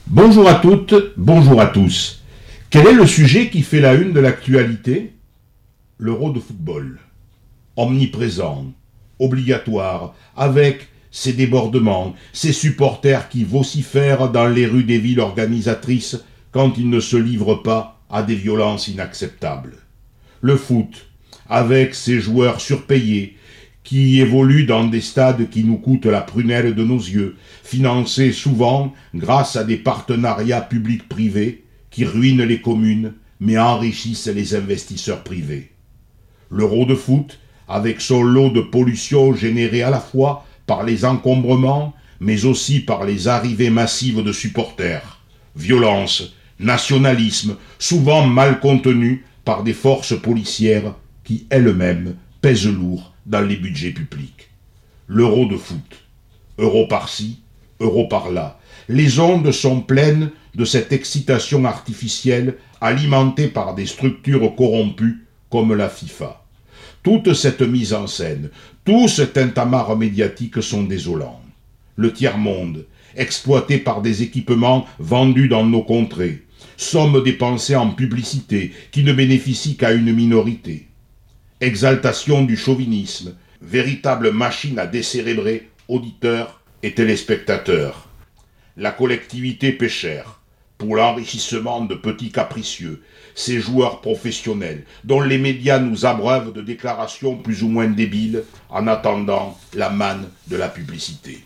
Bonjour à toutes, bonjour à tous. Quel est le sujet qui fait la une de l'actualité? L'Euro de football. Omniprésent, obligatoire, avec ses débordements, ses supporters qui vocifèrent dans les rues des villes organisatrices quand ils ne se livrent pas à des violences inacceptables. Le foot, avec ses joueurs surpayés, qui évoluent dans des stades qui nous coûtent la prunelle de nos yeux, financés souvent grâce à des partenariats publics-privés qui ruinent les communes mais enrichissent les investisseurs privés. L'Euro de foot, avec son lot de pollution générée à la fois par les encombrements mais aussi par les arrivées massives de supporters, violence, nationalisme, souvent mal contenus par des forces policières qui elles-mêmes pèsent lourd dans les budgets publics. L'Euro de foot. Euro par-ci, euro par-là. Les ondes sont pleines de cette excitation artificielle alimentée par des structures corrompues comme la FIFA. Toute cette mise en scène, tout cet tintamarre médiatique sont désolants. Le tiers-monde, exploité par des équipements vendus dans nos contrées, sommes dépensées en publicité qui ne bénéficient qu'à une minorité. Exaltation du chauvinisme, véritable machine à décérébrer auditeurs et téléspectateurs. La collectivité paie cher pour l'enrichissement de petits capricieux, ces joueurs professionnels dont les médias nous abreuvent de déclarations plus ou moins débiles en attendant la manne de la publicité.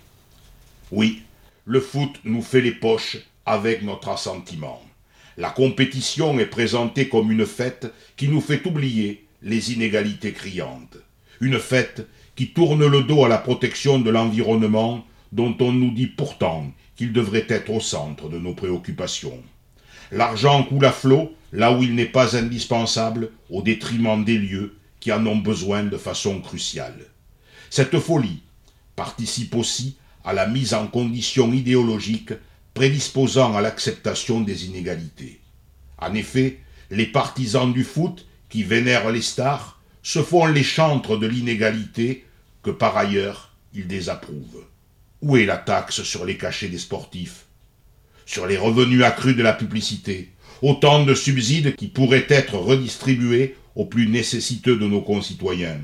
Oui, le foot nous fait les poches avec notre assentiment. La compétition est présentée comme une fête qui nous fait oublier les inégalités criantes. Une fête qui tourne le dos à la protection de l'environnement dont on nous dit pourtant qu'il devrait être au centre de nos préoccupations. L'argent coule à flot là où il n'est pas indispensable au détriment des lieux qui en ont besoin de façon cruciale. Cette folie participe aussi à la mise en condition idéologique prédisposant à l'acceptation des inégalités. En effet, les partisans du foot qui vénèrent les stars se font les chantres de l'inégalité que par ailleurs ils désapprouvent. Où est la taxe sur les cachets des sportifs? Sur les revenus accrus de la publicité? Autant de subsides qui pourraient être redistribués aux plus nécessiteux de nos concitoyens.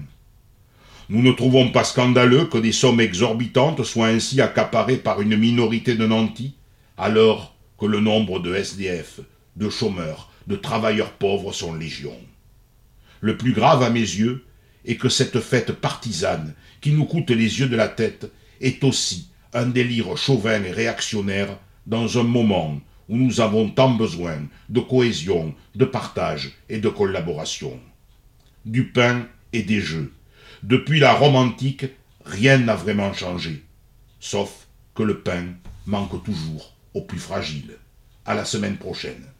Nous ne trouvons pas scandaleux que des sommes exorbitantes soient ainsi accaparées par une minorité de nantis, alors que le nombre de SDF, de chômeurs, de travailleurs pauvres sont légion. Le plus grave à mes yeux est que cette fête partisane, qui nous coûte les yeux de la tête, est aussi un délire chauvin et réactionnaire dans un moment où nous avons tant besoin de cohésion, de partage et de collaboration. Du pain et des jeux. Depuis la Rome antique, rien n'a vraiment changé, sauf que le pain manque toujours aux plus fragiles. À la semaine prochaine.